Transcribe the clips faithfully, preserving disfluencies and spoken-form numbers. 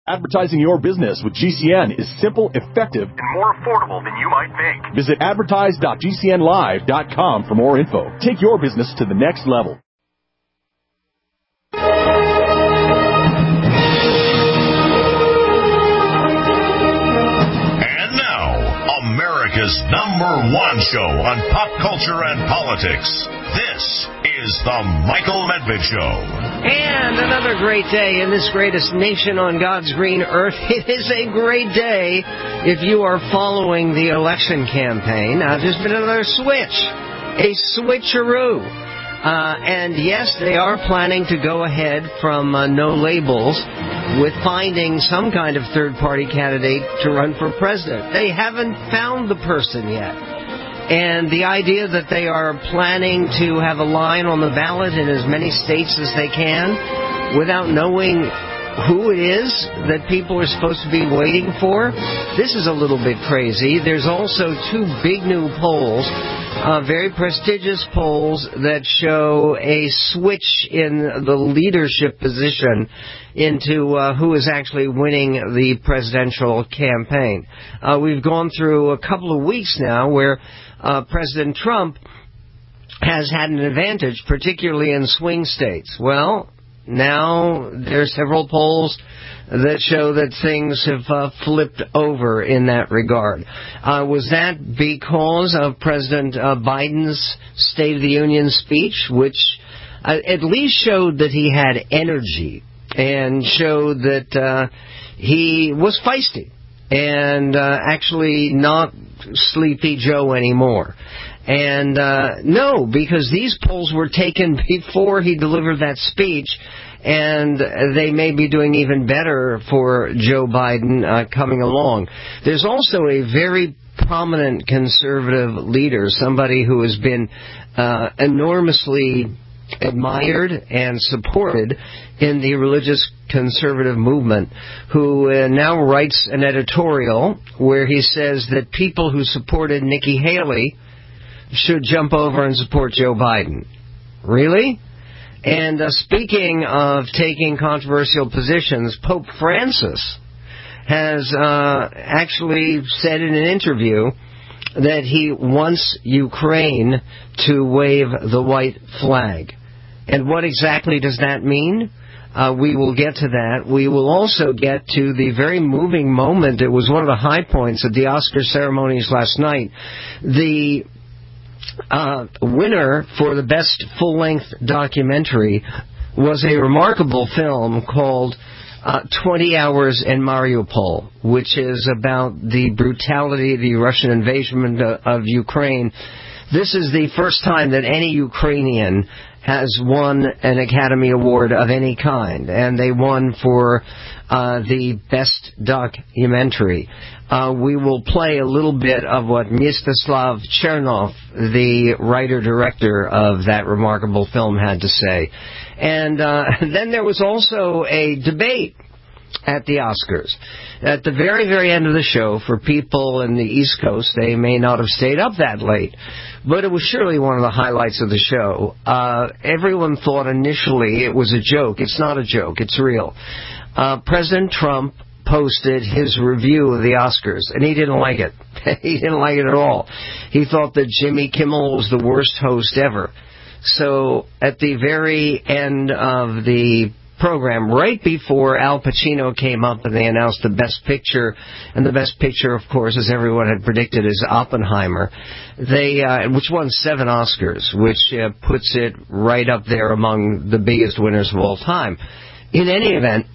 Advertising your business with G C N is simple, effective, and more affordable than you might think. Visit advertise dot g c n live dot com for more info. Take your business to the next level. And now, America's number one show on pop culture and politics. This is The Michael Medved Show. And another great day in this greatest nation on God's green earth. It is a great day if you are following the election campaign. Uh, there's been another switch, a switcheroo. Uh, and yes, they are planning to go ahead from uh, no labels with finding some kind of third-party candidate to run for president. They haven't found the person yet. And the idea that they are planning to have a line on the ballot in as many states as they can without knowing who it is that people are supposed to be waiting for, this is a little bit crazy. There's also two big new polls, uh, very prestigious polls that show a switch in the leadership position into uh, who is actually winning the presidential campaign. Uh, we've gone through a couple of weeks now where Uh, President Trump has had an advantage, particularly in swing states. Well, now there are several polls that show that things have uh, flipped over in that regard. Uh, was that because of President uh, Biden's State of the Union speech, which uh, at least showed that he had energy and showed that uh, he was feisty and uh, actually not Sleepy Joe anymore? And uh, no, because these polls were taken before he delivered that speech, and they may be doing even better for Joe Biden uh, coming along. There's also a very prominent conservative leader, somebody who has been uh, enormously admired and supported in the religious conservative movement, who uh, now writes an editorial where he says that people who supported Nikki Haley should jump over and support Joe Biden. Really? And uh, speaking of taking controversial positions, Pope Francis has uh, actually said in an interview that he wants Ukraine to wave the white flag. And what exactly does that mean? Uh, we will get to that. We will also get to the very moving moment. It was one of the high points of the Oscar ceremonies last night. The uh, winner for the best full-length documentary was a remarkable film called uh, twenty hours in Mariupol, which is about the brutality of the Russian invasion of Ukraine. This is the first time that any Ukrainian has won an Academy Award of any kind, and they won for uh, the best documentary. Uh, we will play a little bit of what Mstislav Chernov, the writer-director of that remarkable film, had to say. And uh, then there was also a debate at the Oscars. At the very, very end of the show, for people in the East Coast, they may not have stayed up that late, but it was surely one of the highlights of the show. Uh, everyone thought initially it was a joke. It's not a joke. It's real. Uh, President Trump posted his review of the Oscars, and he didn't like it. He didn't like it at all. He thought that Jimmy Kimmel was the worst host ever. So at the very end of the program, right before Al Pacino came up and they announced the Best Picture, and the Best Picture, of course, as everyone had predicted, is Oppenheimer, they uh, which won seven Oscars, which uh, puts it right up there among the biggest winners of all time. In any event,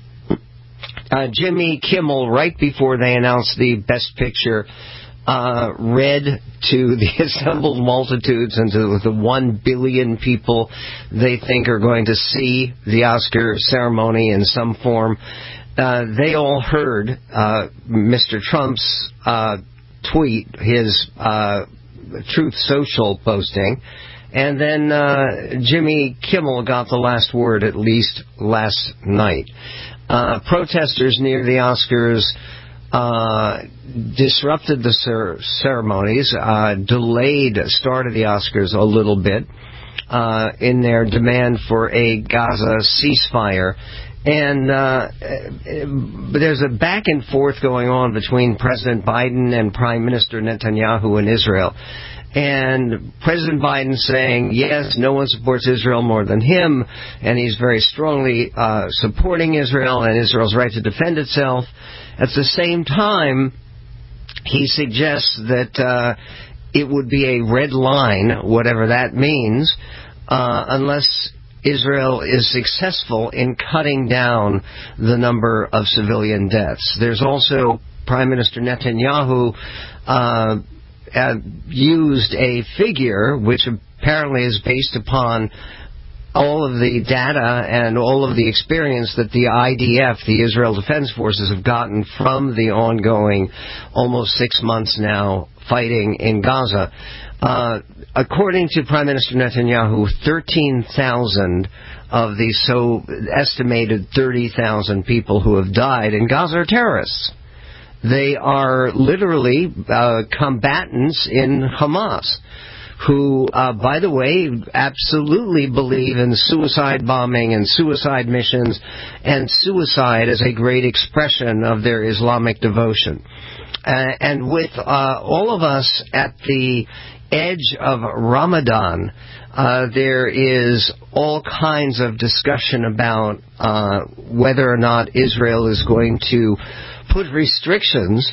uh, Jimmy Kimmel, right before they announced the Best Picture, Uh, read to the assembled multitudes and to the one billion people they think are going to see the Oscar ceremony in some form. Uh, they all heard uh, Mister Trump's uh, tweet, his uh, Truth Social posting, and then uh, Jimmy Kimmel got the last word, at least last night. Uh, protesters near the Oscars Uh, disrupted the cer- ceremonies, uh, delayed the start of the Oscars a little bit uh, in their demand for a Gaza ceasefire. And uh, there's a back and forth going on between President Biden and Prime Minister Netanyahu in Israel. And President Biden saying, yes, no one supports Israel more than him, and he's very strongly uh, supporting Israel and Israel's right to defend itself. At the same time, he suggests that uh, it would be a red line, whatever that means, uh, unless Israel is successful in cutting down the number of civilian deaths. There's also Prime Minister Netanyahu uh, uh, used a figure which apparently is based upon all of the data and all of the experience that the I D F, the Israel Defense Forces, have gotten from the ongoing almost six months now fighting in Gaza. Uh, according to Prime Minister Netanyahu, thirteen thousand of the so estimated thirty thousand people who have died in Gaza are terrorists. They are literally uh, combatants in Hamas, who, uh, by the way, absolutely believe in suicide bombing and suicide missions, and suicide as a great expression of their Islamic devotion. Uh, and with uh, all of us at the edge of Ramadan, uh, there is all kinds of discussion about uh, whether or not Israel is going to put restrictions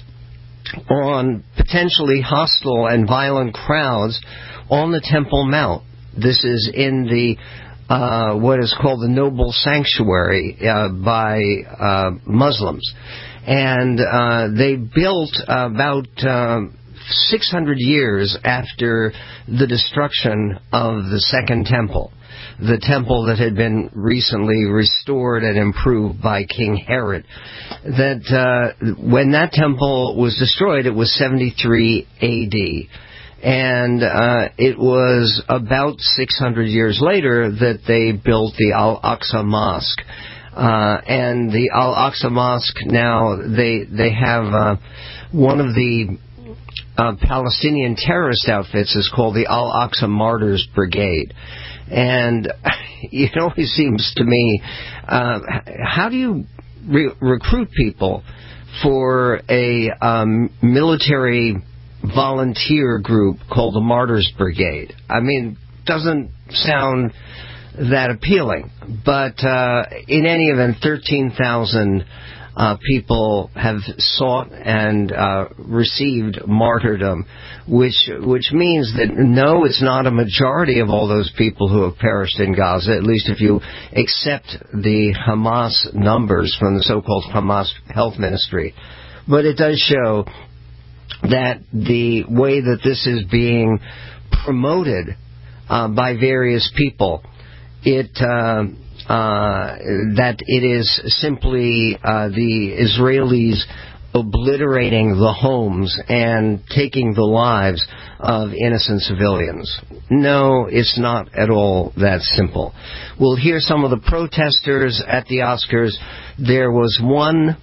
on potentially hostile and violent crowds on the Temple Mount. This is in the uh, what is called the Noble Sanctuary uh, by uh, Muslims. And uh, they built about uh, six hundred years after the destruction of the Second Temple, the temple that had been recently restored and improved by King Herod. That uh, when that temple was destroyed, it was seventy-three A D. And uh, it was about six hundred years later that they built the Al-Aqsa Mosque. Uh, and the Al-Aqsa Mosque now, they they have uh, one of the uh, Palestinian terrorist outfits is called the Al-Aqsa Martyrs Brigade. And it always seems to me, uh, how do you re- recruit people for a um, military volunteer group called the Martyrs Brigade? I mean, doesn't sound that appealing. But uh, in any event, thirteen thousand uh, people have sought and uh, received martyrdom, which which means that no, it's not a majority of all those people who have perished in Gaza, at least if you accept the Hamas numbers from the so-called Hamas Health Ministry. But it does show that the way that this is being promoted uh, by various people, it uh, uh, that it is simply uh, the Israelis obliterating the homes and taking the lives of innocent civilians. No, it's not at all that simple. We'll hear some of the protesters at the Oscars. There was one,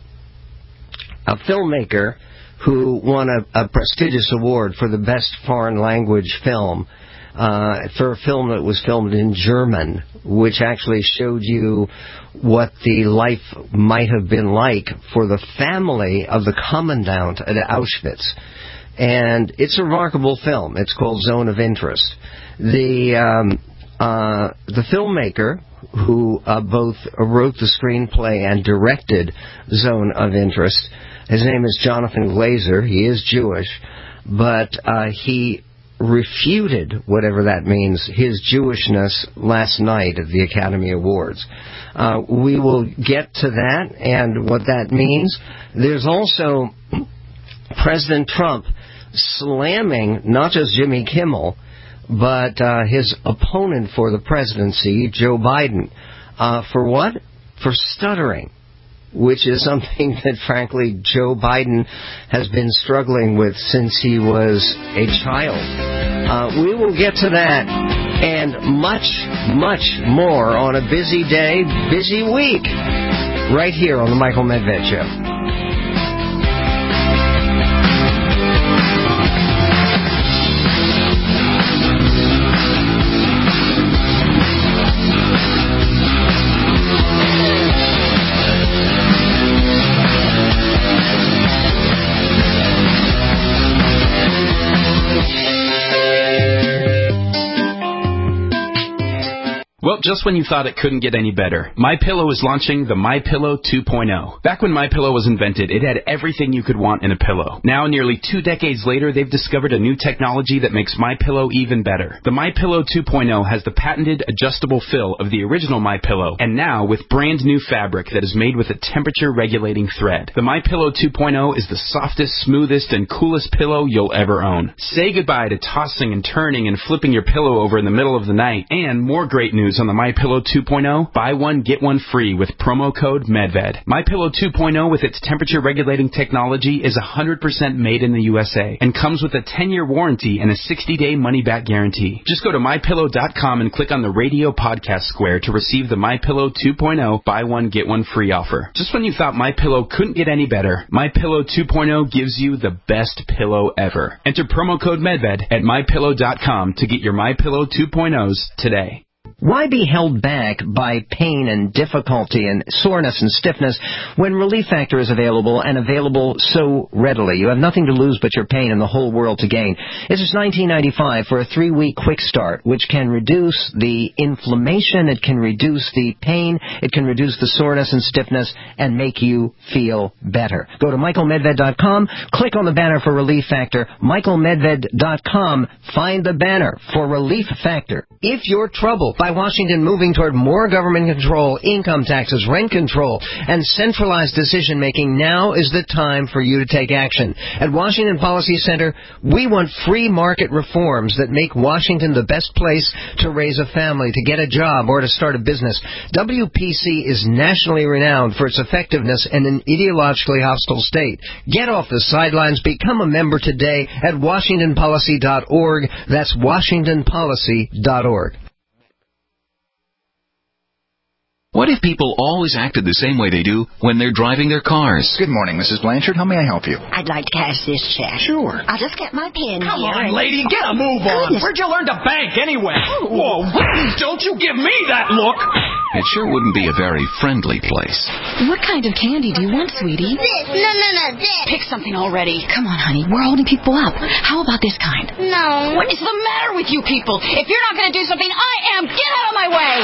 a filmmaker who won a, a prestigious award for the best foreign language film, uh, for a film that was filmed in German, which actually showed you what the life might have been like for the family of the commandant at Auschwitz. And it's a remarkable film. It's called Zone of Interest. The um, uh, the filmmaker who uh, both wrote the screenplay and directed Zone of Interest, his name is Jonathan Glazer. He is Jewish, but uh, he refuted, whatever that means, his Jewishness last night at the Academy Awards. Uh, we will get to that and what that means. There's also President Trump slamming not just Jimmy Kimmel, but uh, his opponent for the presidency, Joe Biden. Uh, for what? For stuttering, which is something that, frankly, Joe Biden has been struggling with since he was a child. Uh, we will get to that and much, much more on a busy day, busy week, right here on The Michael Medved Show. just when you thought it couldn't get any better, MyPillow is launching the MyPillow two point oh. Back when MyPillow was invented, it had everything you could want in a pillow. Now, nearly two decades later, they've discovered a new technology that makes MyPillow even better. The MyPillow two point oh has the patented adjustable fill of the original MyPillow, and now with brand new fabric that is made with a temperature-regulating thread. The MyPillow two point oh is the softest, smoothest, and coolest pillow you'll ever own. Say goodbye to tossing and turning and flipping your pillow over in the middle of the night. And more great news on the MyPillow two point oh. Buy one, get one free with promo code MedVed. MyPillow two point oh with its temperature-regulating technology is one hundred percent made in the U S A and comes with a ten-year warranty and a sixty-day money-back guarantee. Just go to my pillow dot com and click on the radio podcast square to receive the MyPillow two point oh buy one, get one free offer. Just when you thought MyPillow couldn't get any better, MyPillow two point oh gives you the best pillow ever. Enter promo code MedVed at my pillow dot com to get your MyPillow two point ohs today. Why be held back by pain and difficulty and soreness and stiffness when Relief Factor is available and available so readily? You have nothing to lose but your pain and the whole world to gain. It's just nineteen ninety-five for a three-week quick start, which can reduce the inflammation, it can reduce the pain, it can reduce the soreness and stiffness, and make you feel better. Go to michael medved dot com, click on the banner for Relief Factor, michael medved dot com, find the banner for Relief Factor. If you're troubled by Washington moving toward more government control, income taxes, rent control, and centralized decision-making, now is the time for you to take action. At Washington Policy Center, we want free market reforms that make Washington the best place to raise a family, to get a job, or to start a business. W P C is nationally renowned for its effectiveness in an ideologically hostile state. Get off the sidelines. Become a member today at washington policy dot org. That's washington policy dot org. What if people always acted the same way they do when they're driving their cars? Good morning, Missus Blanchard. How may I help you? I'd like to cash this check. Sure. I'll just get my pen Come here. on, lady, get a move on. Goodness. Where'd you learn to bank anyway? Whoa, don't you give me that look. It sure wouldn't be a very friendly place. What kind of candy do you want, sweetie? This. No, no, no, this. Pick something already. Come on, honey. We're holding people up. How about this kind? No. What is the matter with you people? If you're not going to do something, I am. Get out of my way.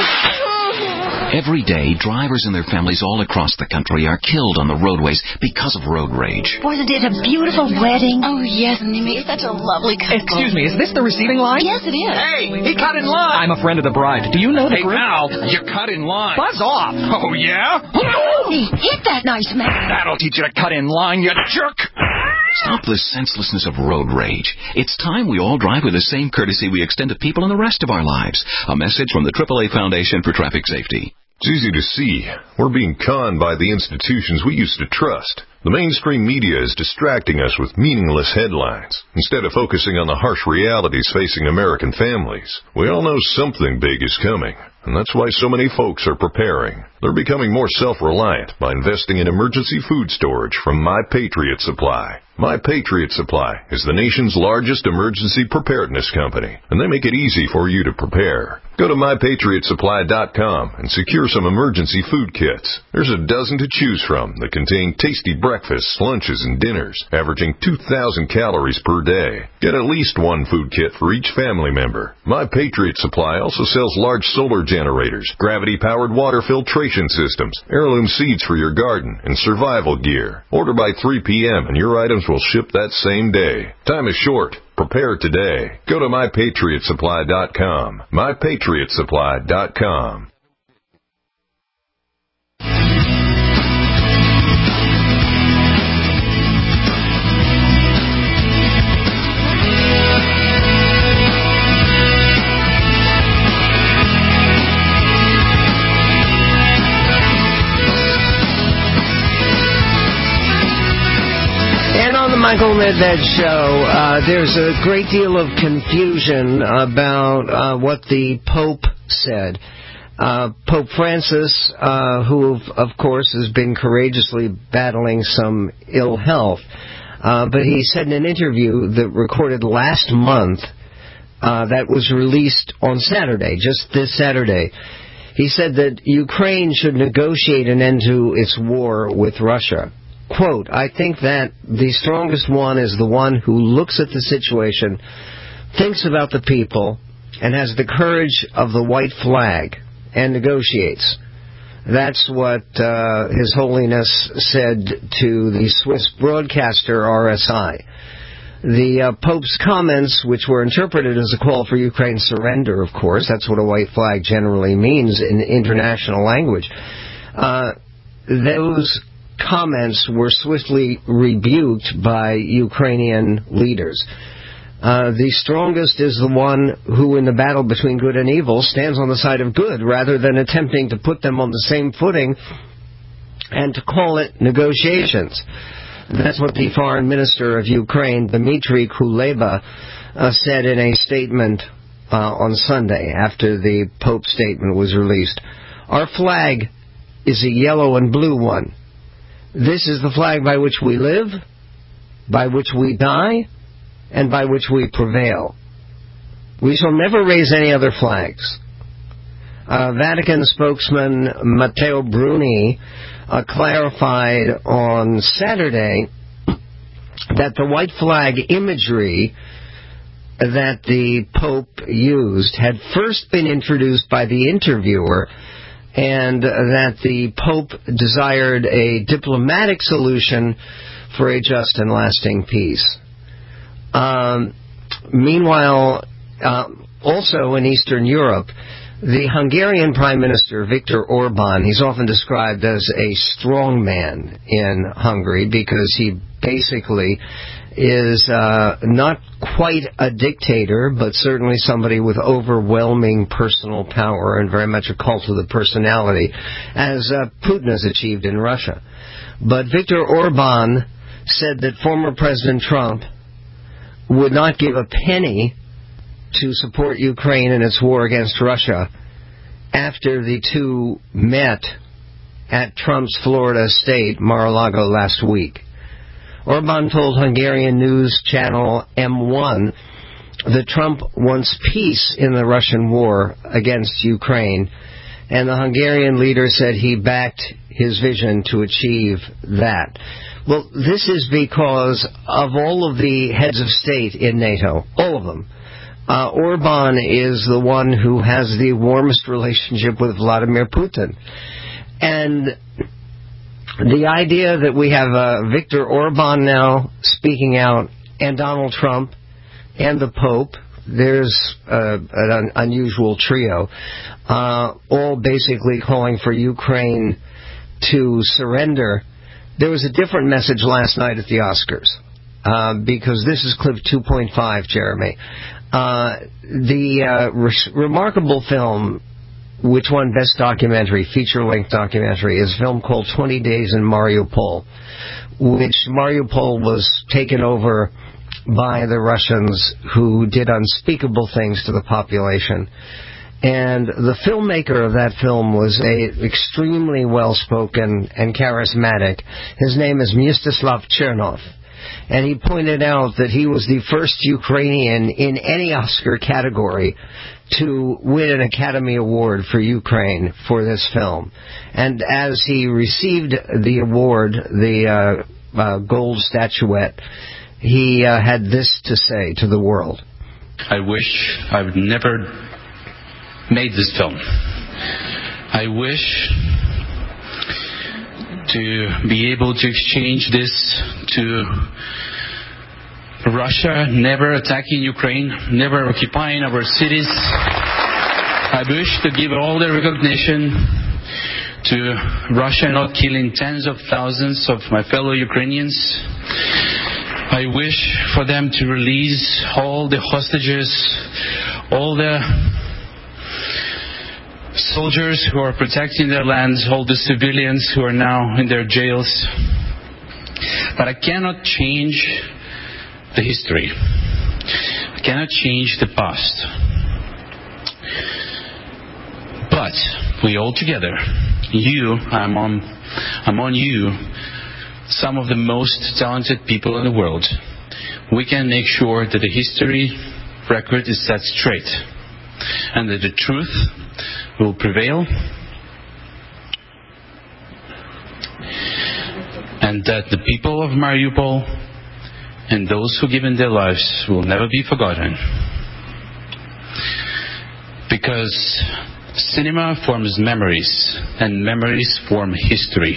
Every day, drivers and their families all across the country are killed on the roadways because of road rage. Wasn't it a beautiful wedding? Oh, yes, and they made such a lovely couple. Excuse me, is this the receiving line? Yes, it is. Hey, he cut in line. I'm a friend of the bride. Do you know the Hey, group? Al, you cut in line. Buzz off. Oh, yeah? He hit that nice man. That'll teach you to cut in line, you jerk. Stop the senselessness of road rage. It's time we all drive with the same courtesy we extend to people in the rest of our lives. A message from the triple A Foundation for Traffic Safety. It's easy to see. We're being conned by the institutions we used to trust. The mainstream media is distracting us with meaningless headlines, instead of focusing on the harsh realities facing American families. We all know something big is coming, and that's why so many folks are preparing. They're becoming more self-reliant by investing in emergency food storage from My Patriot Supply. My Patriot Supply is the nation's largest emergency preparedness company, and they make it easy for you to prepare. Go to my patriot supply dot com and secure some emergency food kits. There's a dozen to choose from that contain tasty breakfasts, lunches, and dinners, averaging two thousand calories per day. Get at least one food kit for each family member. My Patriot Supply also sells large solar generators, gravity-powered water filtration systems, heirloom seeds for your garden, and survival gear. Order by three p.m. and your items will ship that same day. Time is short. Prepare today. Go to my patriot supply dot com. my patriot supply dot com. Michael Medved Show. Uh, there's a great deal of confusion about uh, what the Pope said. Uh, Pope Francis, uh, who, of course, has been courageously battling some ill health, uh, but he said in an interview that recorded last month, uh, that was released on Saturday, just this Saturday, he said that Ukraine should negotiate an end to its war with Russia. Quote, I think that the strongest one is the one who looks at the situation, thinks about the people, and has the courage of the white flag. and negotiates. That's what uh, His Holiness said to the Swiss broadcaster R S I. The uh, Pope's comments, which were interpreted as a call for Ukraine's surrender, of course, that's what a white flag generally means in international language, uh, those comments were swiftly rebuked by Ukrainian leaders. Uh, the strongest is the one who, in the battle between good and evil, stands on the side of good, rather than attempting to put them on the same footing and to call it negotiations. That's what the Foreign Minister of Ukraine, Dmitry Kuleba, uh, said in a statement uh, on Sunday after the Pope's statement was released. Our flag is a yellow and blue one. This is the flag by which we live, by which we die, and by which we prevail. We shall never raise any other flags. Uh, Vatican spokesman Matteo Bruni uh, clarified on Saturday that the white flag imagery that the Pope used had first been introduced by the interviewer, and that the Pope desired a diplomatic solution for a just and lasting peace. Um, meanwhile, uh, also in Eastern Europe, the Hungarian Prime Minister, Viktor Orban, he's often described as a strong man in Hungary because he basically is uh, not quite a dictator, but certainly somebody with overwhelming personal power and very much a cult of the personality, as uh, Putin has achieved in Russia. But Viktor Orban said that former President Trump would not give a penny to support Ukraine in its war against Russia after the two met at Trump's Florida estate, Mar-a-Lago, last week. Orban told Hungarian news channel M one that Trump wants peace in the Russian war against Ukraine, and the Hungarian leader said he backed his vision to achieve that. Well, this is because of all of the heads of state in NATO, all of them, Uh, Orban is the one who has the warmest relationship with Vladimir Putin. And the idea that we have uh, Viktor Orban now speaking out, and Donald Trump, and the Pope, there's uh, an unusual trio, uh, all basically calling for Ukraine to surrender. There was a different message last night at the Oscars, uh, because this is clip two point five, Jeremy. Uh, the uh, re- remarkable film, which won Best Documentary, feature-length documentary, is a film called twenty days in Mariupol, which Mariupol was taken over by the Russians, who did unspeakable things to the population. And the filmmaker of that film was a extremely well-spoken and charismatic. His name is Mstislav Chernov. And he pointed out that he was the first Ukrainian in any Oscar category to win an Academy Award for Ukraine for this film. And as he received the award, the uh, uh, gold statuette, he uh, had this to say to the world. I wish I would never made this film. I wish to be able to exchange this to Russia never attacking Ukraine, never occupying our cities. I wish to give all the recognition to Russia not killing tens of thousands of my fellow Ukrainians. I wish for them to release all the hostages, all the soldiers who are protecting their lands, all the civilians who are now in their jails. But I cannot change the history. I cannot change the past. But we all together, you, I'm on, I'm on you, some of the most talented people in the world, we can make sure that the history record is set straight and that the truth will prevail, and that the people of Mariupol and those who given their lives will never be forgotten. Because Cinema forms memories, and memories form history.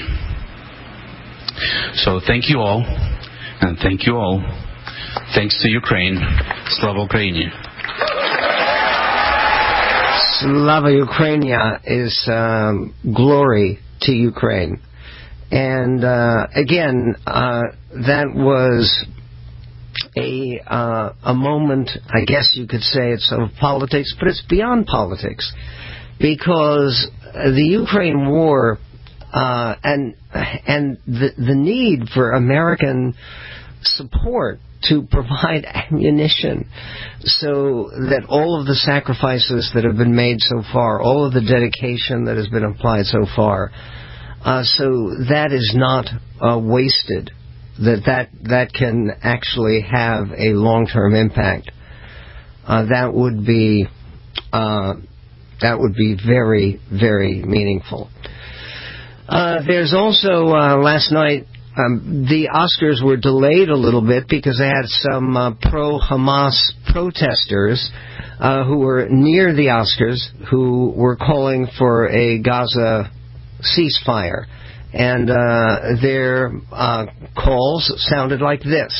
So thank you all, and thank you all. Thanks to Ukraine. Slava Ukraini. Slava Ukrainia is um, glory to Ukraine. And uh, again, uh, that was a uh, a moment, I guess you could say it's of politics, but it's beyond politics. Because the Ukraine war uh, and and the, the need for American support to provide ammunition so that all of the sacrifices that have been made so far, all of the dedication that has been applied so far, uh, so that is not uh, wasted, that, that that can actually have a long-term impact. Uh, that would be uh, that would be very, very meaningful. Uh, there's also, uh, last night, Um, the Oscars were delayed a little bit because they had some uh, pro-Hamas protesters uh, who were near the Oscars who were calling for a Gaza ceasefire. And uh, their uh, calls sounded like this.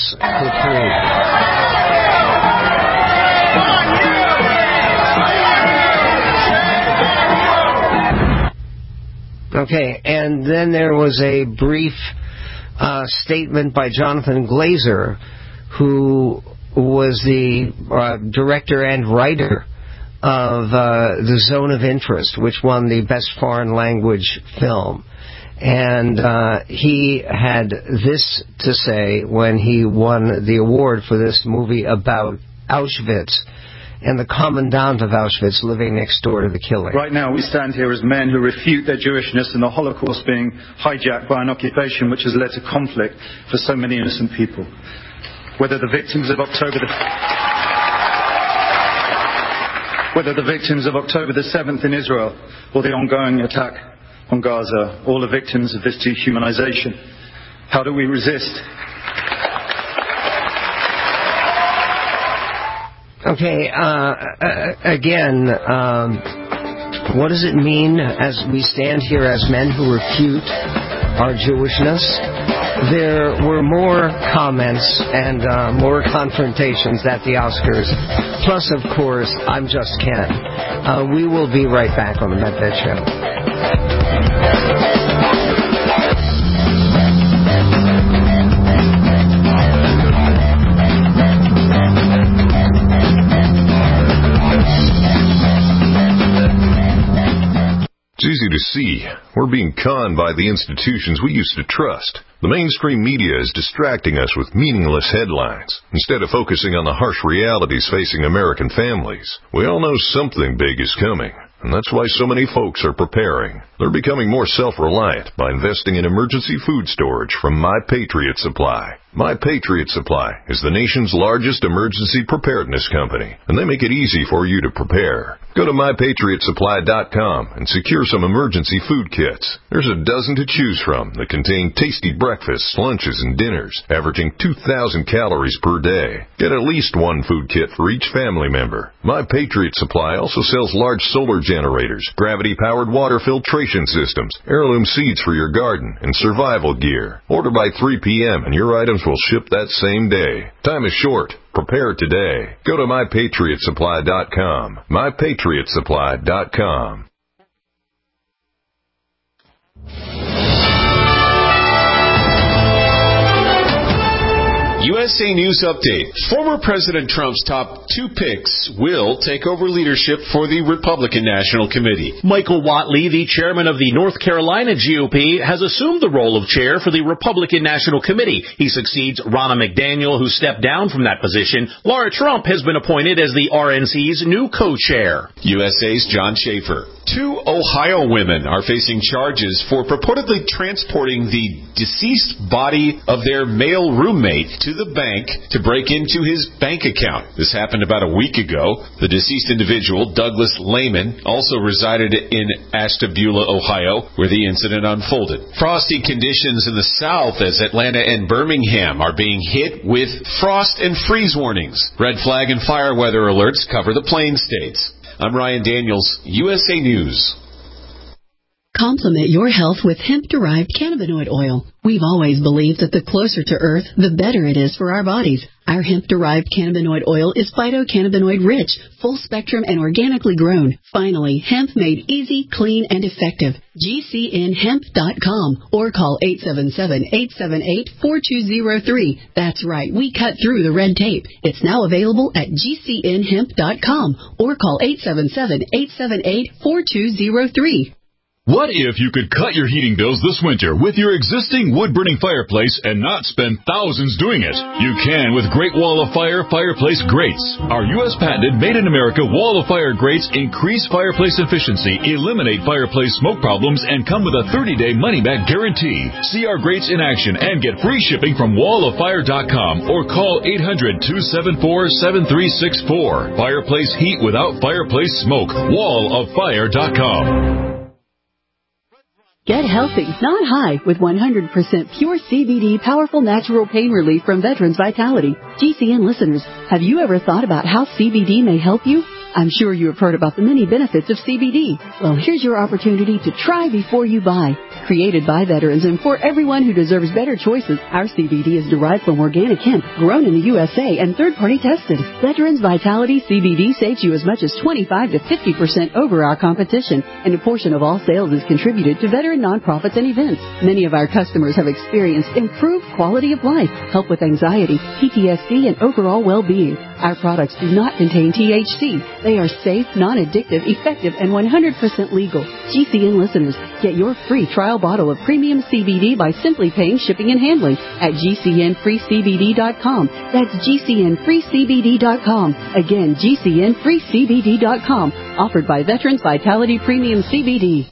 Okay, and then there was a brief Uh, statement by Jonathan Glazer, who was the uh, director and writer of uh, The Zone of Interest, which won the Best Foreign Language Film. And uh, he had this to say when he won the award for this movie about Auschwitz and the commandant of Auschwitz living next door to the killing. Right now we stand here as men who refute their Jewishness and the Holocaust being hijacked by an occupation which has led to conflict for so many innocent people. Whether the victims of October the, whether the victims of October the seventh in Israel or the ongoing attack on Gaza, all are victims of this dehumanization. How do we resist? Okay, uh, again, um, what does it mean as we stand here as men who refute our Jewishness? There were more comments and uh, more confrontations at the Oscars. Plus, of course, I'm Just Ken. Uh, we will be right back on the Medved Show. It's easy to see. We're being conned by the institutions we used to trust. The mainstream media is distracting us with meaningless headlines instead of focusing on the harsh realities facing American families. We all know something big is coming, and that's why so many folks are preparing. They're becoming more self-reliant by investing in emergency food storage from My Patriot Supply. My Patriot Supply is the nation's largest emergency preparedness company, and they make it easy for you to prepare. Go to my patriot supply dot com and secure some emergency food kits. There's a dozen to choose from that contain tasty breakfasts, lunches, and dinners, averaging two thousand calories per day. Get at least one food kit for each family member. My Patriot Supply also sells large solar generators, gravity-powered water filtration systems, heirloom seeds for your garden, and survival gear. Order by three p.m. and your items will ship that same day. Time is short. Prepare today. Go to my patriot supply dot com. my patriot supply dot com. U S A News Update. Former President Trump's top two picks will take over leadership for the Republican National Committee. Michael Whatley, the chairman of the North Carolina G O P, has assumed the role of chair for the Republican National Committee. He succeeds Ronna McDaniel, who stepped down from that position. Laura Trump has been appointed as the R N C's new co-chair. U S A's John Schaefer. Two Ohio women are facing charges for purportedly transporting the deceased body of their male roommate to the bank to break into his bank account. This happened about a week ago. The deceased individual, Douglas Lehman, also resided in Ashtabula, Ohio, where the incident unfolded. Frosty conditions in the south as Atlanta and Birmingham are being hit with frost and freeze warnings. Red flag and fire weather alerts cover the Plain States. I'm Ryan Daniels, U S A News. Complement your health with hemp-derived cannabinoid oil. We've always believed that the closer to Earth, the better it is for our bodies. Our hemp-derived cannabinoid oil is phytocannabinoid-rich, full-spectrum, and organically grown. Finally, hemp made easy, clean, and effective. G C N hemp dot com or call eight seven seven, eight seven eight, four two zero three. That's right, we cut through the red tape. It's now available at G C N hemp dot com or call eight seven seven, eight seven eight, four two zero three. What if you could cut your heating bills this winter with your existing wood-burning fireplace and not spend thousands doing it? You can with Great Wall of Fire fireplace grates. Our U S patented made-in-America Wall of Fire grates increase fireplace efficiency, eliminate fireplace smoke problems, and come with a thirty-day money-back guarantee. See our grates in action and get free shipping from wall of fire dot com or call eight hundred, two seven four, seven three six four. Fireplace heat without fireplace smoke. wall of fire dot com. Get healthy, not high, with one hundred percent pure C B D powerful natural pain relief from Veterans Vitality. G C N listeners, have you ever thought about how C B D may help you? I'm sure you have heard about the many benefits of C B D. Well, here's your opportunity to try before you buy. Created by veterans and for everyone who deserves better choices, our C B D is derived from organic hemp, grown in the U S A, and third-party tested. Veterans Vitality C B D saves you as much as twenty-five to fifty percent over our competition, and a portion of all sales is contributed to veteran nonprofits and events. Many of our customers have experienced improved quality of life, help with anxiety, P T S D, and overall well-being. Our products do not contain T H C. They are safe, non-addictive, effective, and one hundred percent legal. G C N listeners, get your free trial bottle of premium C B D by simply paying shipping and handling at G C N free C B D dot com. That's G C N free C B D dot com. Again, G C N free C B D dot com. Offered by Veterans Vitality Premium C B D.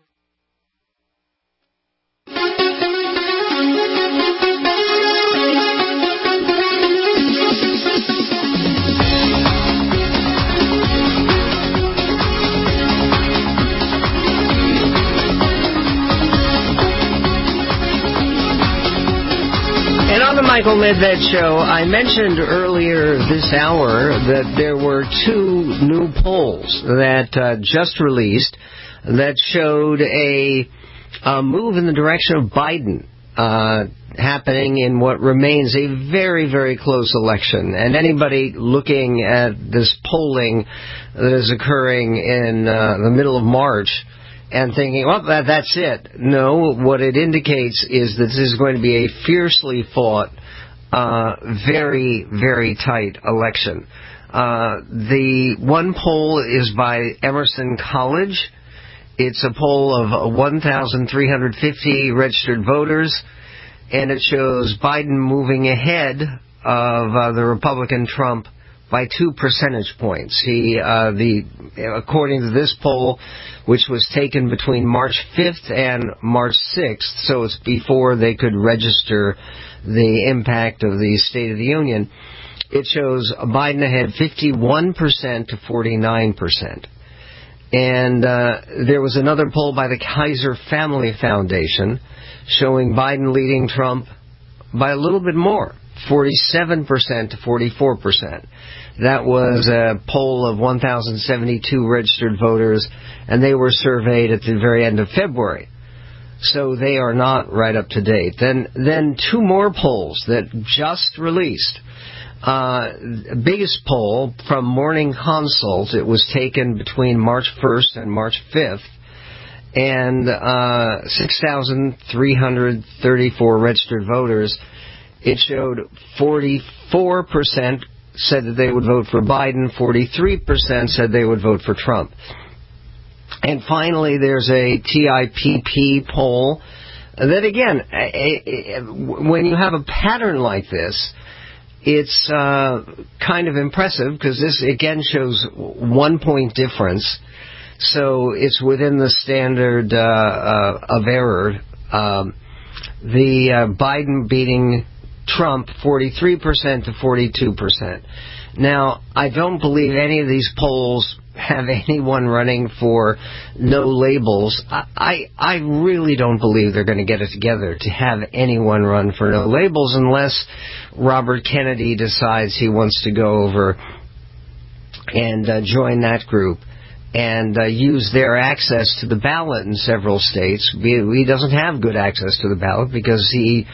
Michael Medved Show. I mentioned earlier this hour that there were two new polls that uh, just released that showed a, a move in the direction of Biden uh, happening in what remains a very, very close election. And anybody looking at this polling that is occurring in uh, the middle of March and thinking, well, that, that's it. No, what it indicates is that this is going to be a fiercely fought, uh, very, very tight election. Uh, the one poll is by Emerson College. It's a poll of one thousand three hundred fifty registered voters, and it shows Biden moving ahead of uh, the Republican Trump by two percentage points. He, uh, the, according to this poll, which was taken between March fifth and March sixth, so it's before they could register the impact of the State of the Union, it shows Biden ahead fifty-one percent to forty-nine percent. And uh, there was another poll by the Kaiser Family Foundation showing Biden leading Trump by a little bit more, forty-seven percent to forty-four percent. That was a poll of one thousand seventy-two registered voters, and they were surveyed at the very end of February. So they are not right up to date. Then, then two more polls that just released. Uh, biggest poll from Morning Consult. It was taken between March first and March fifth. And uh, six thousand three hundred thirty-four registered voters. It showed forty-four percent said that they would vote for Biden, forty-three percent said they would vote for Trump. And finally, there's a T I P P poll that, again, a, a, when you have a pattern like this, it's uh, kind of impressive because this, again, shows one point difference. So it's within the standard uh, uh, of error. Um, the uh, Biden beating Trump forty-three percent to forty-two percent. Now, I don't believe any of these polls have anyone running for no labels. I, I, I really don't believe they're going to get it together to have anyone run for no labels unless Robert Kennedy decides he wants to go over and uh, join that group. and uh, use their access to the ballot in several states. He doesn't have good access to the ballot because he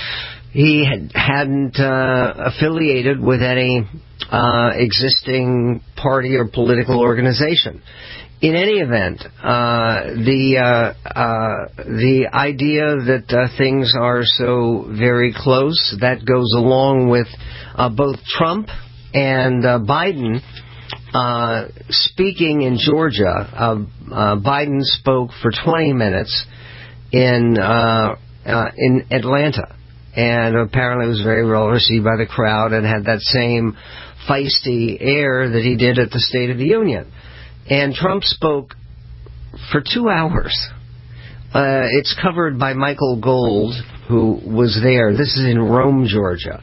he had, hadn't uh, affiliated with any uh, existing party or political organization. In any event, uh, the uh, uh, the idea that uh, things are so very close, that goes along with uh, both Trump and uh, Biden uh, speaking in Georgia. Uh, uh, Biden spoke for twenty minutes in uh, uh, in Atlanta, and apparently was very well received by the crowd and had that same feisty air that he did at the State of the Union. And Trump spoke for two hours. Uh, it's covered by Michael Gold, who was there. This is in Rome, Georgia.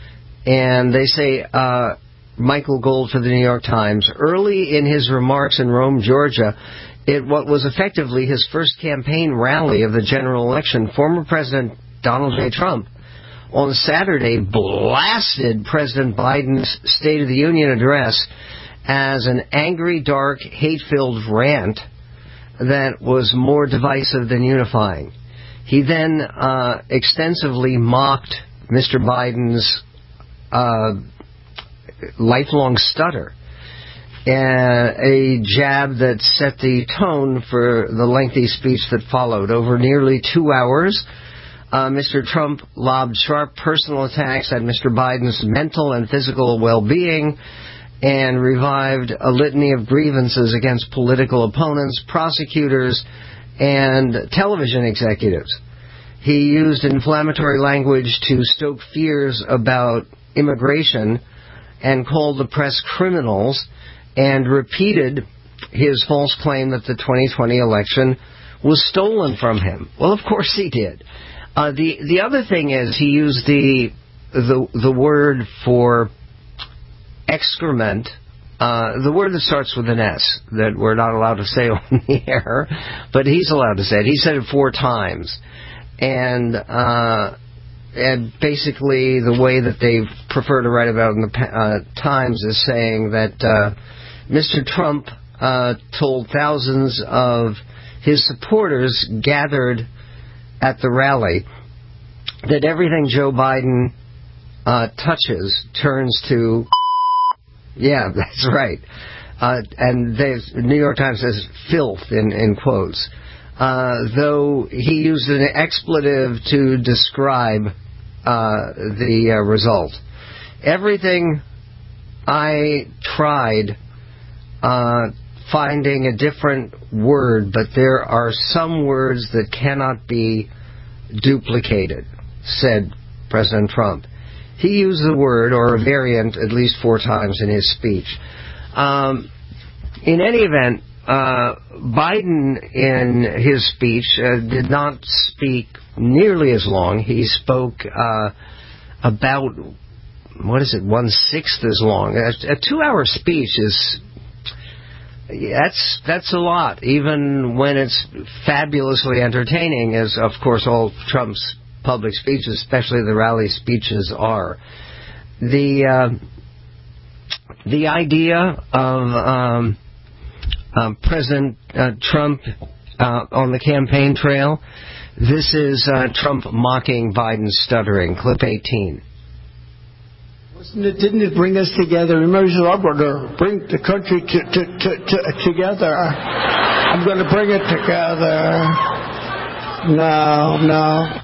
And they say, uh, Michael Gold for the New York Times, early in his remarks in Rome, Georgia, at what was effectively his first campaign rally of the general election, former President Donald J. Trump on Saturday blasted President Biden's State of the Union address as an angry, dark, hate-filled rant that was more divisive than unifying. He then uh, extensively mocked Mister Biden's uh, lifelong stutter, uh, a jab that set the tone for the lengthy speech that followed. Over nearly two hours, uh, Mister Trump lobbed sharp personal attacks at Mister Biden's mental and physical well-being, and revived a litany of grievances against political opponents, prosecutors, and television executives. He used inflammatory language to stoke fears about immigration and called the press criminals, and repeated his false claim that the twenty twenty election was stolen from him. Well, of course he did. Uh, the the other thing is he used the the the word for excrement, uh, the word that starts with an S, that we're not allowed to say on the air, but he's allowed to say it. He said it four times. And, uh, and basically the way that they prefer to write about it in the uh, Times is saying that uh, Mister Trump uh, told thousands of his supporters gathered at the rally that everything Joe Biden uh, touches turns to... Yeah, that's right. Uh, and the New York Times says filth in, in quotes. Uh, though he used an expletive to describe uh, the uh, result. Everything I tried uh, finding a different word, but there are some words that cannot be duplicated, said President Trump. He used the word, or a variant, at least four times in his speech. Um, in any event, uh, Biden, in his speech, uh, did not speak nearly as long. He spoke uh, about, what is it, one-sixth as long. A, a two-hour speech is, that's, that's a lot, even when it's fabulously entertaining, as, of course, all Trump's public speeches, especially the rally speeches, are. The uh, the idea of um, uh, President uh, Trump uh, on the campaign trail, this is uh, Trump mocking Biden's stuttering. Clip eighteen. Wasn't it, didn't it bring us together? Remember, he said, I'm going to bring the country to, to, to, to, together. I'm going to bring it together. No, no.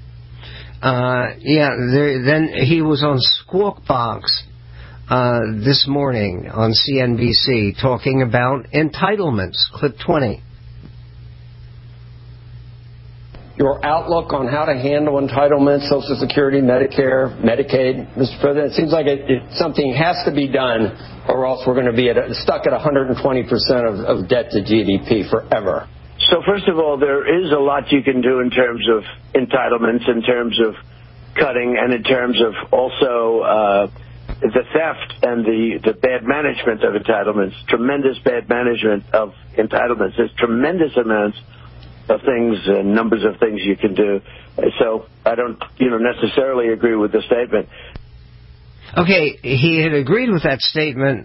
Uh, yeah, there, then he was on Squawk Box uh, this morning on C N B C talking about entitlements. Clip twenty. Your outlook on how to handle entitlements, Social Security, Medicare, Medicaid, Mister President, it seems like it, it, something has to be done, or else we're going to be at a, stuck at one hundred twenty percent of, of debt to G D P forever. So first of all, there is a lot you can do in terms of entitlements, in terms of cutting, and in terms of also uh, the theft and the, the bad management of entitlements, tremendous bad management of entitlements. There's tremendous amounts of things and numbers of things you can do. So I don't, you know, necessarily agree with the statement. Okay, he had agreed with that statement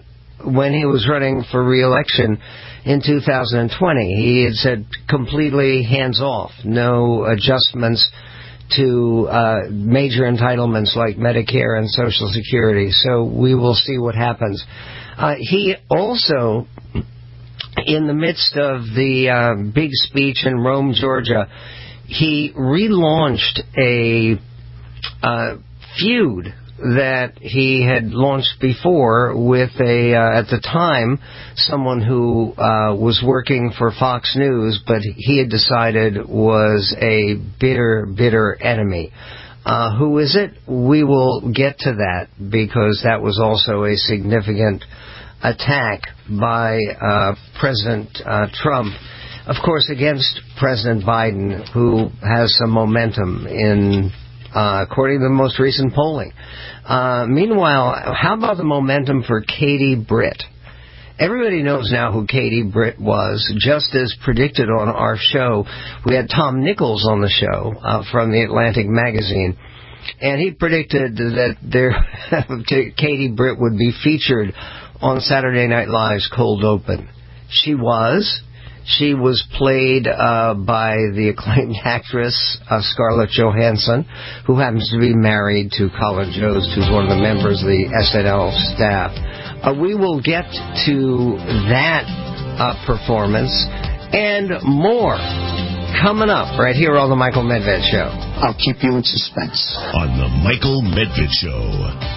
when he was running for re-election in two thousand twenty. He had said completely hands-off, no adjustments to uh, major entitlements like Medicare and Social Security. So we will see what happens. Uh, he also, in the midst of the uh, big speech in Rome, Georgia, he relaunched a uh, feud that he had launched before with a, uh, at the time, someone who uh, was working for Fox News, but he had decided was a bitter, bitter enemy. Uh, who is it? We will get to that, because that was also a significant attack by uh, President uh, Trump, of course, against President Biden, who has some momentum in Uh, according to the most recent polling. Uh, meanwhile, how about the momentum for Katie Britt? Everybody knows now who Katie Britt was, just as predicted on our show. We had Tom Nichols on the show uh, from the Atlantic magazine, and he predicted that there Katie Britt would be featured on Saturday Night Live's Cold Open. She was. She was played uh, by the acclaimed actress uh, Scarlett Johansson, who happens to be married to Colin Jost, who's one of the members of the S N L staff. Uh, we will get to that uh, performance and more coming up right here on The Michael Medved Show. I'll keep you in suspense. On The Michael Medved Show.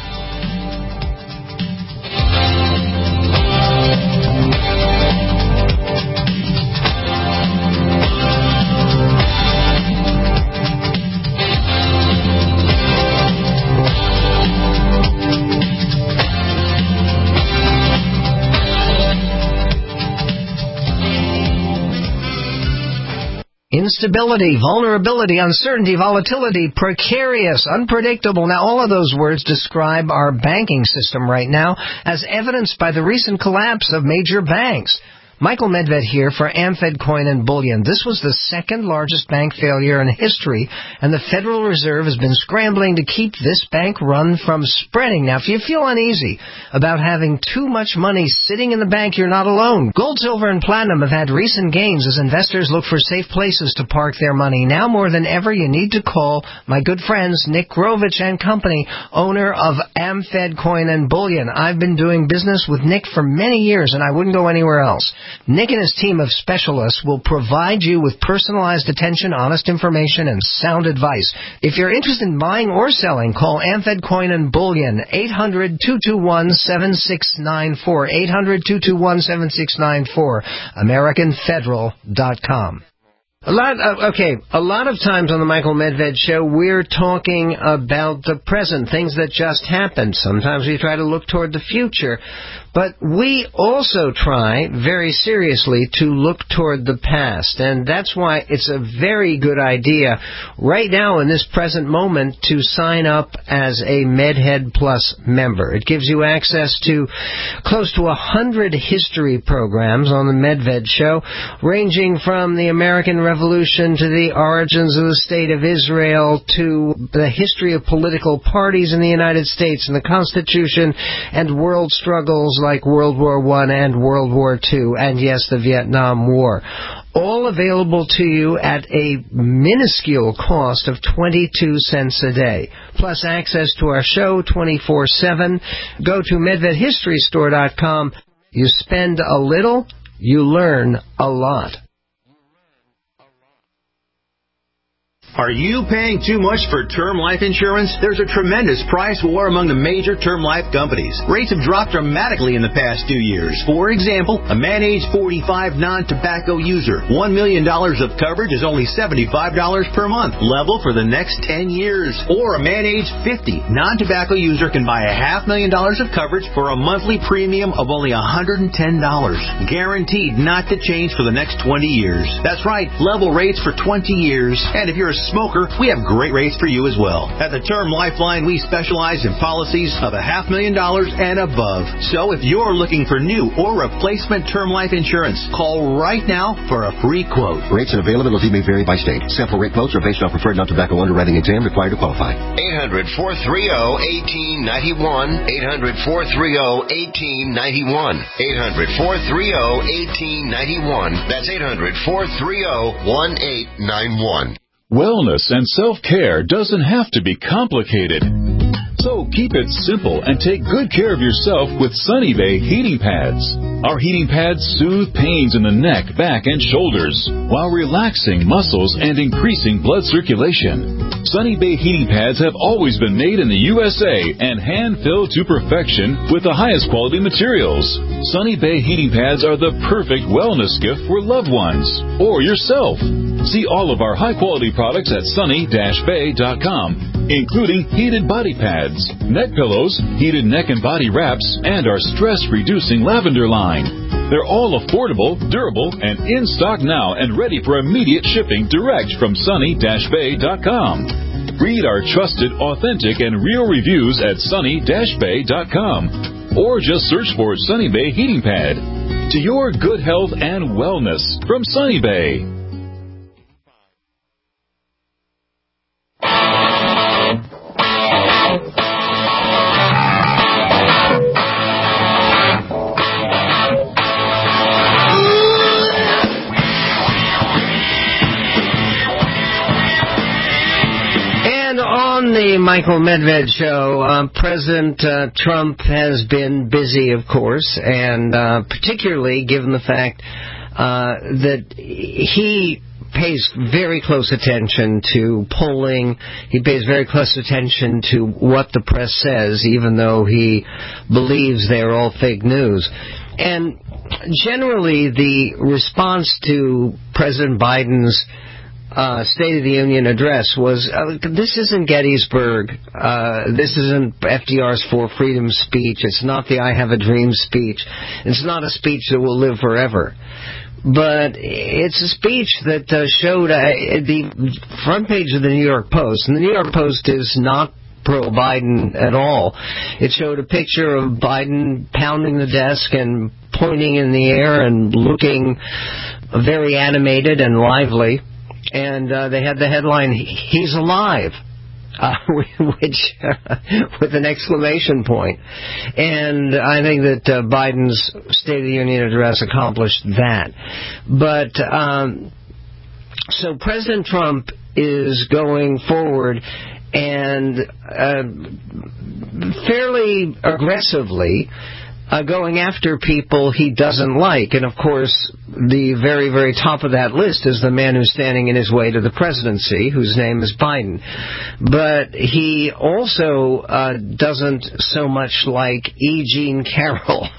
Instability, vulnerability, uncertainty, volatility, precarious, unpredictable. Now, all of those words describe our banking system right now, as evidenced by the recent collapse of major banks. Michael Medved here for AmFed Coin and Bullion. This was the second largest bank failure in history, and the Federal Reserve has been scrambling to keep this bank run from spreading. Now, if you feel uneasy about having too much money sitting in the bank, you're not alone. Gold, silver, and platinum have had recent gains as investors look for safe places to park their money. Now more than ever, you need to call my good friends Nick Grovich and Company, owner of AmFed Coin and Bullion. I've been doing business with Nick for many years, and I wouldn't go anywhere else. Nick and his team of specialists will provide you with personalized attention, honest information, and sound advice. If you're interested in buying or selling, call AmFed Coin and Bullion, eight hundred, two two one, seven six nine four, eight hundred, two two one, seven six nine four, American Federal dot com. A lot of, okay, a lot of times on the Michael Medved Show, we're talking about the present, things that just happened. Sometimes we try to look toward the future. But we also try, very seriously, to look toward the past. And that's why it's a very good idea right now in this present moment to sign up as a MedHead Plus member. It gives you access to close to one hundred history programs on the Medved Show, ranging from the American Revolution to the origins of the State of Israel to the history of political parties in the United States and the Constitution and world struggles like World War One and World War Two, and yes, the Vietnam War. All available to you at a minuscule cost of twenty-two cents a day. Plus access to our show twenty-four seven. Go to Medved History Store dot com. You spend a little, you learn a lot. Are you paying too much for term life insurance? There's a tremendous price war among the major term life companies. Rates have dropped dramatically in the past two years. For example, a man age forty-five non-tobacco user, one million dollars of coverage is only seventy-five dollars per month, level for the next ten years. Or a man age fifty non-tobacco user can buy a half million dollars of coverage for a monthly premium of only one hundred ten dollars. Guaranteed not to change for the next twenty years. That's right, level rates for twenty years. And if you're a smoker, we have great rates for you as well. At the Term Lifeline, we specialize in policies of a half million dollars and above. So if you're looking for new or replacement term life insurance, call right now for a free quote. Rates and availability may vary by state. Sample rate quotes are based on preferred non-tobacco underwriting exam required to qualify. eight hundred, four three zero, one eight nine one. eight hundred, four three zero, one eight nine one. eight hundred, four three zero, one eight nine one. That's eight hundred, four three zero, one eight nine one. Wellness and self-care doesn't have to be complicated. So keep it simple and take good care of yourself with Sunny Bay heating pads. Our heating pads soothe pains in the neck, back, and shoulders while relaxing muscles and increasing blood circulation. Sunny Bay heating pads have always been made in the U S A and hand-filled to perfection with the highest quality materials. Sunny Bay heating pads are the perfect wellness gift for loved ones or yourself. See all of our high-quality products at sunny dash bay dot com, including heated body pads, neck pillows, heated neck and body wraps, and our stress-reducing lavender line. They're all affordable, durable, and in stock now and ready for immediate shipping direct from sunny dash bay dot com. Read our trusted, authentic, and real reviews at sunny dash bay dot com or just search for Sunny Bay Heating Pad. To your good health and wellness from Sunny Bay. On the Michael Medved Show, uh, President uh, Trump has been busy, of course, and uh, particularly given the fact uh, that he pays very close attention to polling. He pays very close attention to what the press says, even though he believes they're all fake news. And generally, the response to President Biden's Uh, State of the Union address was, uh, this isn't Gettysburg, uh, this isn't F D R's For Freedom speech, it's not the I Have a Dream speech, it's not a speech that will live forever. But it's a speech that uh, showed uh, the front page of the New York Post, and the New York Post is not pro-Biden at all. It showed a picture of Biden pounding the desk and pointing in the air and looking very animated and lively. And uh, they had the headline, "He's alive," uh, which uh, with an exclamation point. And I think that uh, Biden's State of the Union address accomplished that. But um, so President Trump is going forward and uh, fairly aggressively Uh, going after people he doesn't like. And, of course, the very, very top of that list is the man who's standing in his way to the presidency, whose name is Biden. But he also uh, doesn't so much like E. Jean Carroll.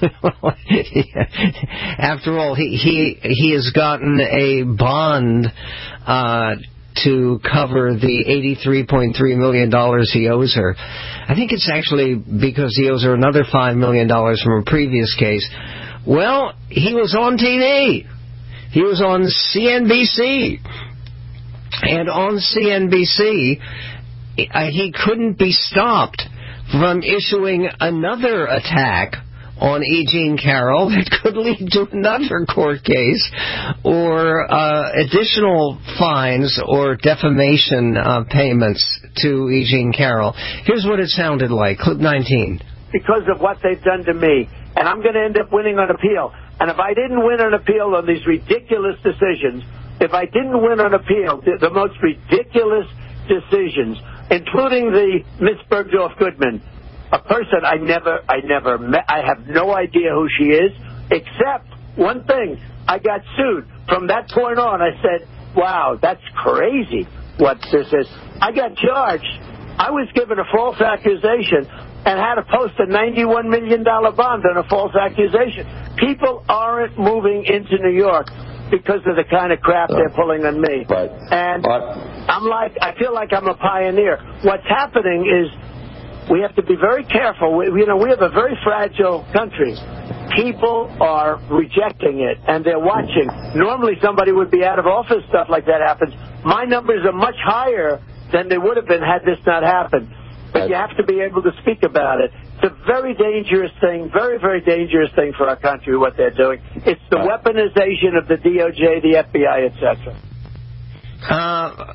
After all, he, he, he has gotten a bond uh to cover the eighty-three point three million dollars he owes her. I think it's actually because he owes her another five million dollars from a previous case. Well, he was on T V. He was on C N B C. And on C N B C, he couldn't be stopped from issuing another attack on E. Jean Carroll that could lead to another court case or uh, additional fines or defamation uh, payments to E. Jean Carroll. Here's what it sounded like. Clip nineteen. Because of what they've done to me, and I'm going to end up winning on appeal. And if I didn't win an appeal on these ridiculous decisions, if I didn't win an appeal, the, the most ridiculous decisions, including the Miss Bergdorf Goodman, a person I never, I never met. I have no idea who she is, except one thing. I got sued. From that point on, I said, wow, that's crazy what this is. I got charged. I was given a false accusation and had to post a ninety-one million dollars bond on a false accusation. People aren't moving into New York because of the kind of crap they're pulling on me. Right. And right. I'm like, I feel like I'm a pioneer. What's happening is, we have to be very careful. We, you know, we have a very fragile country. People are rejecting it, and they're watching. Normally somebody would be out of office, stuff like that happens. My numbers are much higher than they would have been had this not happened. But you have to be able to speak about it. It's a very dangerous thing, very, very dangerous thing for our country, what they're doing. It's the weaponization of the D O J, the F B I, et cetera. Uh,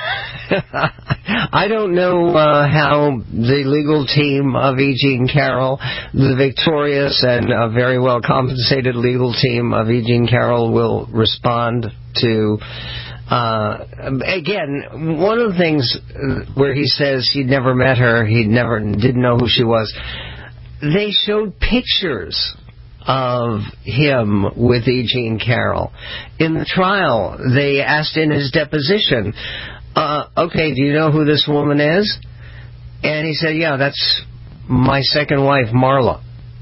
I don't know uh, how the legal team of E. Jean Carroll, the victorious and uh, very well compensated legal team of E. Jean Carroll, will respond to. Uh, again, one of the things where he says he'd never met her, he never didn't know who she was. They showed pictures of him with E. Jean Carroll. In the trial, they asked in his deposition, uh, okay, do you know who this woman is? And he said, yeah, that's my second wife, Marla.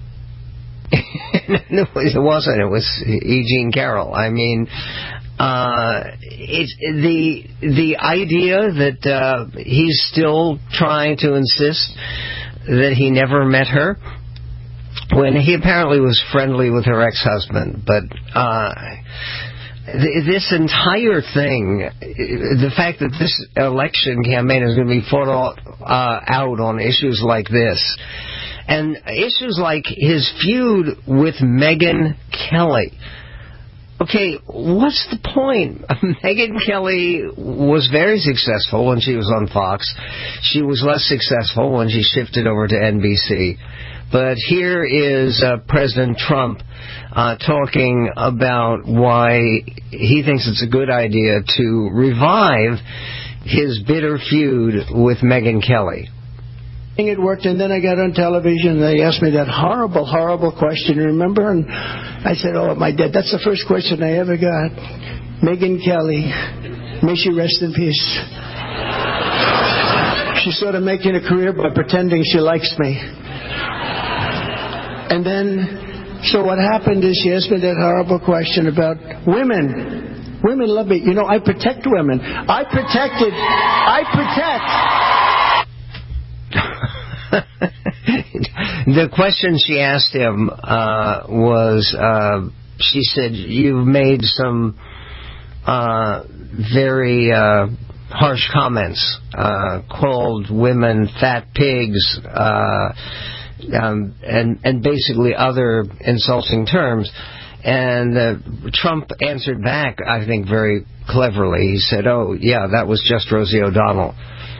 No, it wasn't. It was E. Jean Carroll. I mean, uh, it's the the idea that uh, he's still trying to insist that he never met her, when he apparently was friendly with her ex-husband. But uh, th- this entire thing, the fact that this election campaign is going to be fought all, uh, out on issues like this, and issues like his feud with Megyn Kelly. Okay, what's the point? Megyn Kelly was very successful when she was on Fox. She was less successful when she shifted over to N B C. But here is uh, President Trump uh, talking about why he thinks it's a good idea to revive his bitter feud with Megyn Kelly. It worked, and then I got on television, and they asked me that horrible, horrible question, remember? And I said, oh, my dad, that's the first question I ever got. Megyn Kelly, may she rest in peace. She's sort of making a career by pretending she likes me. And then, so what happened is she asked me that horrible question about women. Women love me. You know, I protect women. I protected, I protect... The question she asked him uh, was, uh, she said, you've made some uh, very uh, harsh comments, uh, called women fat pigs, uh, um, and, and basically other insulting terms. And uh, Trump answered back, I think, very cleverly. He said, oh, yeah, that was just Rosie O'Donnell.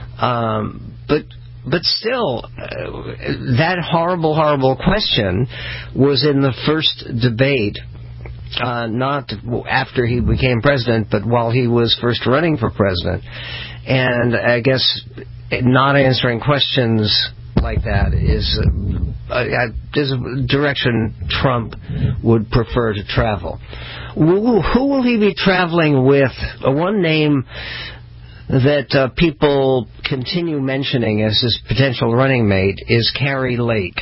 Um, but... But still, uh, that horrible, horrible question was in the first debate, uh, not after he became president, but while he was first running for president. And I guess not answering questions like that is, uh, uh, is a direction Trump would prefer to travel. Who, who will he be traveling with? Uh, one name that uh, people continue mentioning as his potential running mate is Kari Lake.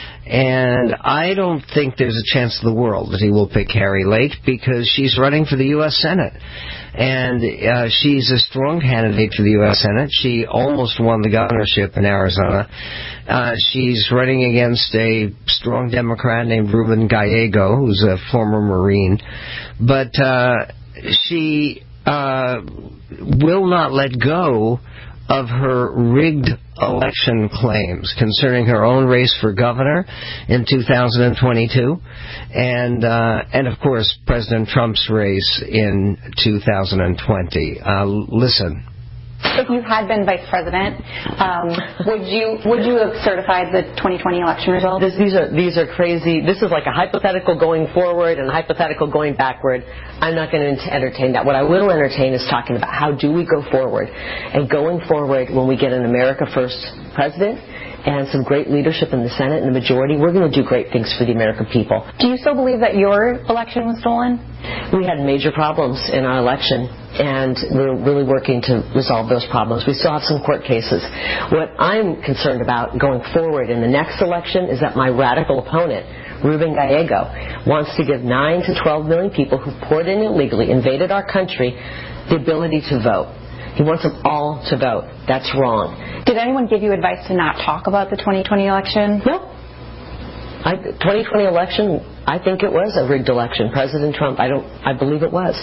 And I don't think there's a chance in the world that he will pick Kari Lake, because she's running for the U S Senate. And uh, she's a strong candidate for the U S Senate. She almost won the governorship in Arizona. Uh, she's running against a strong Democrat named Ruben Gallego, who's a former Marine. But uh, she... Uh, will not let go of her rigged election claims concerning her own race for governor in two thousand twenty-two, and uh, and of course President Trump's race in two thousand twenty. Uh, listen. If you had been vice president, um, would you would you have certified the twenty twenty election results? This, these are these are crazy. This is like a hypothetical going forward and a hypothetical going backward. I'm not going to entertain that. What I will entertain is talking about how do we go forward, and going forward when we get an America First president and some great leadership in the Senate and the majority, we're going to do great things for the American people. Do you still believe that your election was stolen? We had major problems in our election, and we're really working to resolve those problems. We still have some court cases. What I'm concerned about going forward in the next election is that my radical opponent, Ruben Gallego, wants to give nine to twelve million people who poured in illegally, invaded our country, the ability to vote. He wants them all to vote. That's wrong. Did anyone give you advice to not talk about the twenty twenty election? No. I, twenty twenty election, I think it was a rigged election. President Trump, I don't, I believe it was.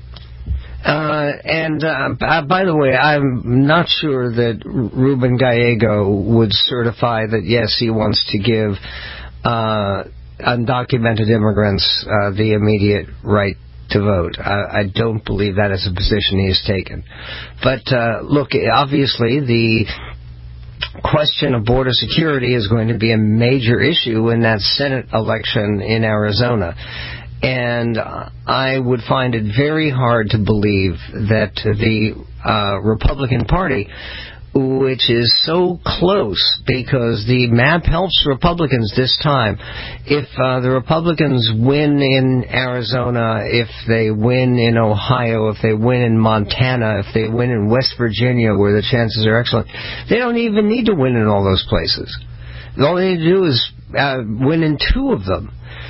Uh, and uh, by the way, I'm not sure that Ruben Gallego would certify that, yes, he wants to give uh, undocumented immigrants uh, the immediate right to vote. I, I don't believe that is a position he has taken. But uh, look, obviously the question of border security is going to be a major issue in that Senate election in Arizona. And I would find it very hard to believe that the uh, Republican Party, which is so close because the map helps Republicans this time, if uh, the Republicans win in Arizona, if they win in Ohio, if they win in Montana, if they win in West Virginia, where the chances are excellent, they don't even need to win in all those places. All they need to do is uh, win in two of them.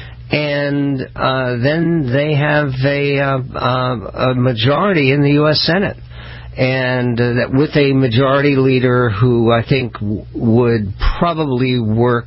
And uh, then they have a, uh, uh, a majority in the U S Senate. And uh, that with a majority leader who I think w- would probably work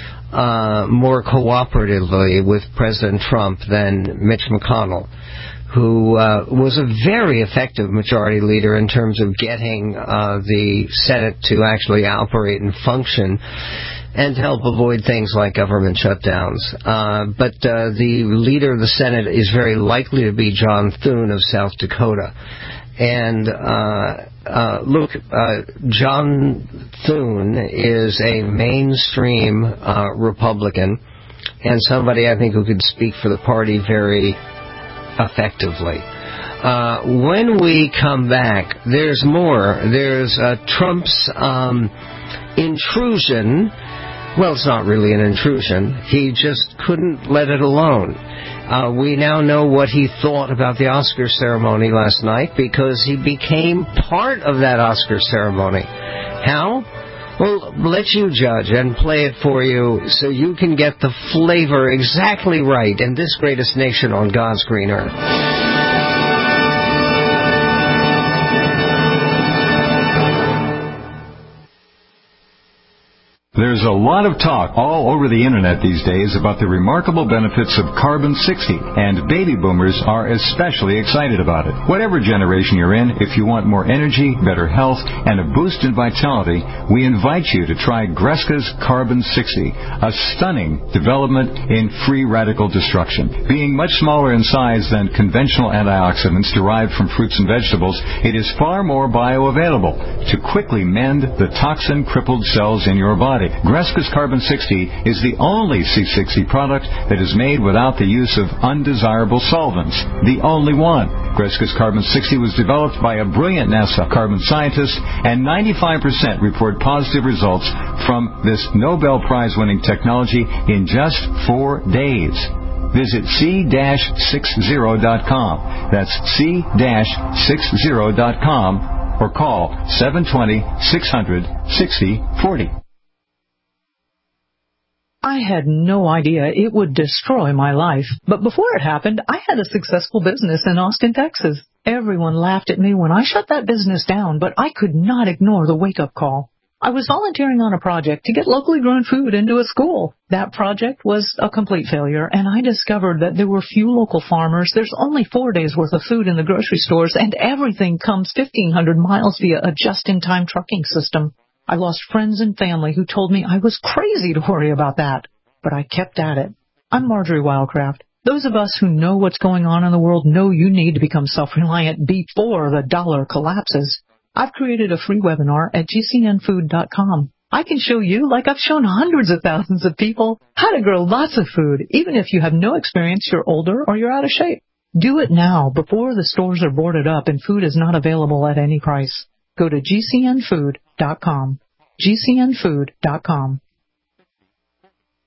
uh, more cooperatively with President Trump than Mitch McConnell, who uh, was a very effective majority leader in terms of getting uh, the Senate to actually operate and function and to help avoid things like government shutdowns. Uh, but uh, the leader of the Senate is very likely to be John Thune of South Dakota. And uh, uh, look, uh, John Thune is a mainstream uh, Republican and somebody I think who could speak for the party very effectively. Uh, when we come back, there's more. There's uh, Trump's um, intrusion. Well, it's not really an intrusion. He just couldn't let it alone. Uh, we now know what he thought about the Oscar ceremony last night because he became part of that Oscar ceremony. How? Well, let you judge and play it for you so you can get the flavor exactly right in this greatest nation on God's green earth. There's a lot of talk all over the internet these days about the remarkable benefits of Carbon sixty, and baby boomers are especially excited about it. Whatever generation you're in, if you want more energy, better health, and a boost in vitality, we invite you to try Greska's Carbon sixty, a stunning development in free radical destruction. Being much smaller in size than conventional antioxidants derived from fruits and vegetables, it is far more bioavailable to quickly mend the toxin-crippled cells in your body. Greska's Carbon sixty is the only C sixty product that is made without the use of undesirable solvents. The only one. Greska's Carbon sixty was developed by a brilliant NASA carbon scientist, and ninety-five percent report positive results from this Nobel Prize-winning technology in just four days. Visit C sixty dot com. That's C sixty dot com or call seven two zero, six hundred, sixty forty. I had no idea it would destroy my life. But before it happened, I had a successful business in Austin, Texas. Everyone laughed at me when I shut that business down, but I could not ignore the wake-up call. I was volunteering on a project to get locally grown food into a school. That project was a complete failure, and I discovered that there were few local farmers. There's only four days' worth of food in the grocery stores, and everything comes fifteen hundred miles via a just-in-time trucking system. I lost friends and family who told me I was crazy to worry about that. But I kept at it. I'm Marjorie Wildcraft. Those of us who know what's going on in the world know you need to become self-reliant before the dollar collapses. I've created a free webinar at G C N food dot com. I can show you, like I've shown hundreds of thousands of people, how to grow lots of food, even if you have no experience, you're older, or you're out of shape. Do it now, before the stores are boarded up and food is not available at any price. Go to G C N food dot com. G C N food dot com.